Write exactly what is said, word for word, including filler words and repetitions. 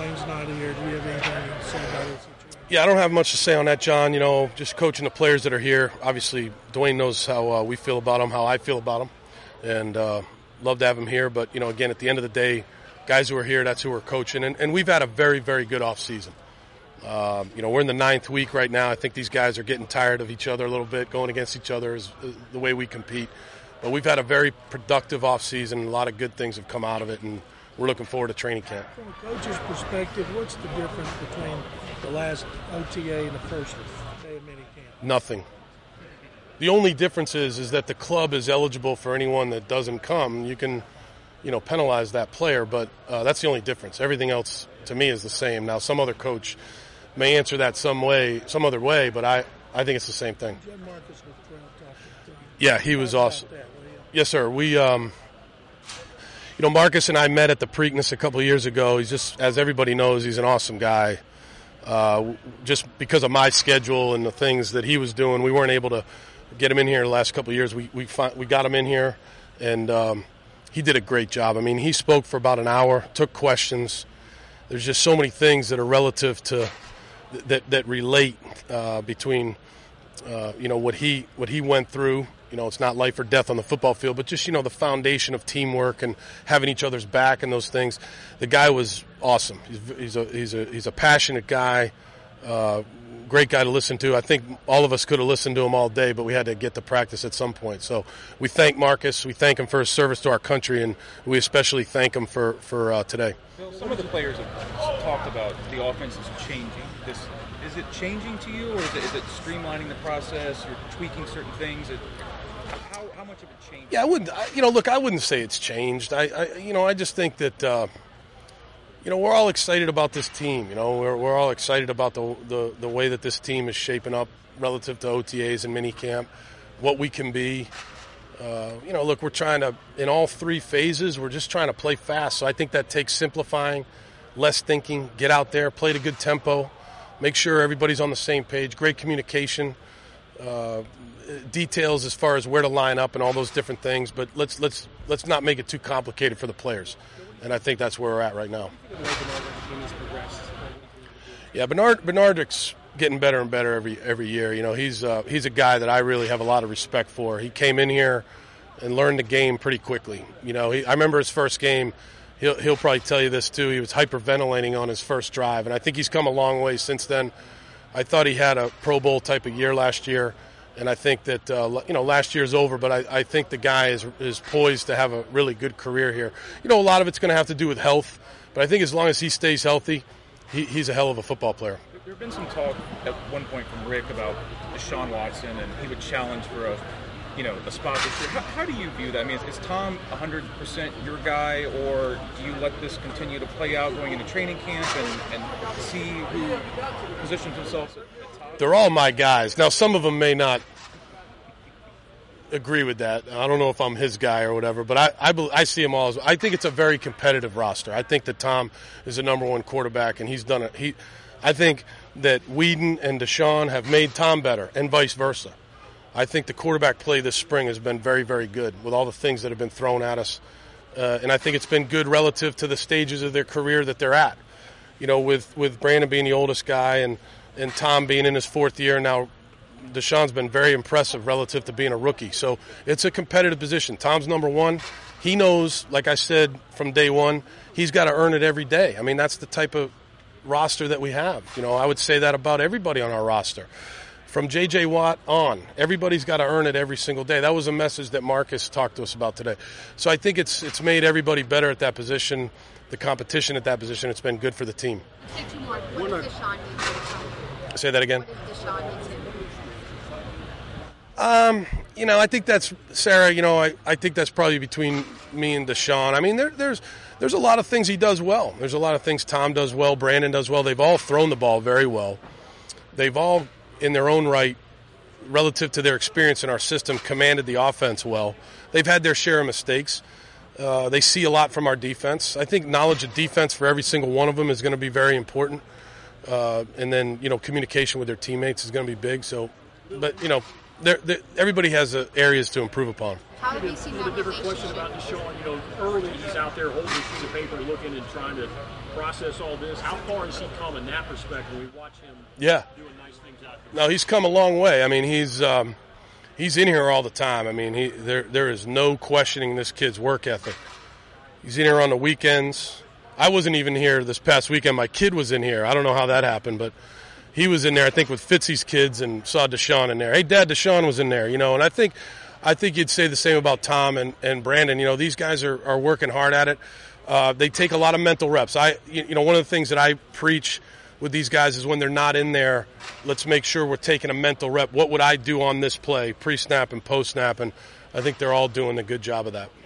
Dwayne's not here. Do you have anything to say about it? Yeah, I don't have much to say on that, John. You know, just coaching the players that are here. Obviously, Dwayne knows how uh, we feel about him, how I feel about him, and uh, love to have him here. But, you know, again, at the end of the day, guys who are here, that's who we're coaching. And, and we've had a very, very good offseason. Um, you know, we're in the ninth week right now. I think these guys are getting tired of each other a little bit, going against each other is the way we compete. But we've had a very productive offseason, and a lot of good things have come out of it, and we're looking forward to training camp. From a coach's perspective, what's the difference between the last O T A and the first day of minicamp? Nothing. The only difference is, is that the club is eligible for anyone that doesn't come. You can, you know, penalize that player, but uh, that's the only difference. Everything else, to me, is the same. Now, some other coach may answer that some way, some other way, but I, I think it's the same thing. Yeah, he was awesome. Yes, sir. We, um, you know, Marcus and I met at the Preakness a couple of years ago. He's just, as everybody knows, he's an awesome guy. Uh, just because of my schedule and the things that he was doing, we weren't able to get him in here the last couple of years. We we find, we got him in here, and um, he did a great job. I mean, he spoke for about an hour, took questions. There's just so many things that are relative to that that relate uh, between uh, you know what he what he went through. You know, it's not life or death on the football field, but just, you know, the foundation of teamwork and having each other's back and those things. The guy was awesome. He's, he's a he's a he's a passionate guy, uh, great guy to listen to. I think all of us could have listened to him all day, but we had to get to practice at some point. So we thank Marcus. We thank him for his service to our country, and we especially thank him for for uh, today. Bill, some of the players have talked about the offense is changing. This is it changing to you, or is it, is it streamlining the process? You're tweaking certain things. It, How, how much of it changed? Yeah, I wouldn't. I, you know, look, I wouldn't say it's changed. I, I you know, I just think that, uh, you know, we're all excited about this team. You know, we're we're all excited about the the, the way that this team is shaping up relative to O T As and minicamp, what we can be. Uh, you know, look, we're trying to, in all three phases, we're just trying to play fast. So I think that takes simplifying, less thinking, get out there, play at a good tempo, make sure everybody's on the same page, great communication. Uh, details as far as where to line up and all those different things, but let's let's let's not make it too complicated for the players, and I think that's where we're at right now. Yeah, Bernard Bernard's getting better and better every every year. You know, he's uh, he's a guy that I really have a lot of respect for. He came in here and learned the game pretty quickly. You know, he, I remember his first game. He'll he'll probably tell you this too. He was hyperventilating on his first drive, and I think he's come a long way since then. I thought he had a Pro Bowl type of year last year. And I think that, uh, you know, last year's over, but I, I think the guy is is poised to have a really good career here. You know, a lot of it's going to have to do with health, but I think as long as he stays healthy, he, he's a hell of a football player. There have been some talk at one point from Rick about Deshaun Watson, and he would challenge for a, you know, a spot this year. How, how do you view that? I mean, is, is Tom one hundred percent your guy, or do you let this continue to play out going into training camp and, and see who positions themselves at They're all my guys. Now, some of them may not agree with that. I don't know if I'm his guy or whatever, but I, I, I see them all as, I think it's a very competitive roster. I think that Tom is the number one quarterback, and he's done it. He, I think that Whedon and Deshaun have made Tom better, and vice versa. I think the quarterback play this spring has been very, very good with all the things that have been thrown at us, uh, and I think it's been good relative to the stages of their career that they're at. You know, with, with Brandon being the oldest guy and and Tom being in his fourth year now, Deshaun's been very impressive relative to being a rookie. So it's a competitive position. Tom's number one. He knows, like I said from day one, he's got to earn it every day. I mean, that's the type of roster that we have. You know, I would say that about everybody on our roster. From J J. Watt on, everybody's got to earn it every single day. That was a message that Marcus talked to us about today. So I think it's it's made everybody better at that position, the competition at that position. It's been good for the team. Say two more. What does Deshaun mean to Deshaun? Say that again. What does Deshaun mean to him? Um, you know, I think that's, Sarah, you know, I, I think that's probably between me and Deshaun. I mean, there, there's there's a lot of things he does well. There's a lot of things Tom does well, Brandon does well. They've all thrown the ball very well. They've all, in their own right, relative to their experience in our system, commanded the offense well. They've had their share of mistakes. Uh, they see a lot from our defense. I think knowledge of defense for every single one of them is going to be very important. Uh, and then, you know, communication with their teammates is going to be big. So, but, you know, they're, they're, everybody has uh, areas to improve upon. How have you seen A that different question relationship? about Deshaun. You know, early he's out there holding a sheet of paper, looking and trying to process all this. How far has he come in that respect when we watch him Yeah. doing nice things out there? No, he's come a long way. I mean, he's um, he's in here all the time. I mean, he there there is no questioning this kid's work ethic. He's in here on the weekends. I wasn't even here this past weekend. My kid was in here. I don't know how that happened, but he was in there, I think, with Fitzy's kids and saw Deshaun in there. Hey, Dad, Deshaun was in there, you know, and I think I think you'd say the same about Tom and, and Brandon. You know, these guys are, are working hard at it. Uh, they take a lot of mental reps. I, you know, one of the things that I preach with these guys is when they're not in there, let's make sure we're taking a mental rep. What would I do on this play, pre-snap and post-snap? And I think they're all doing a good job of that.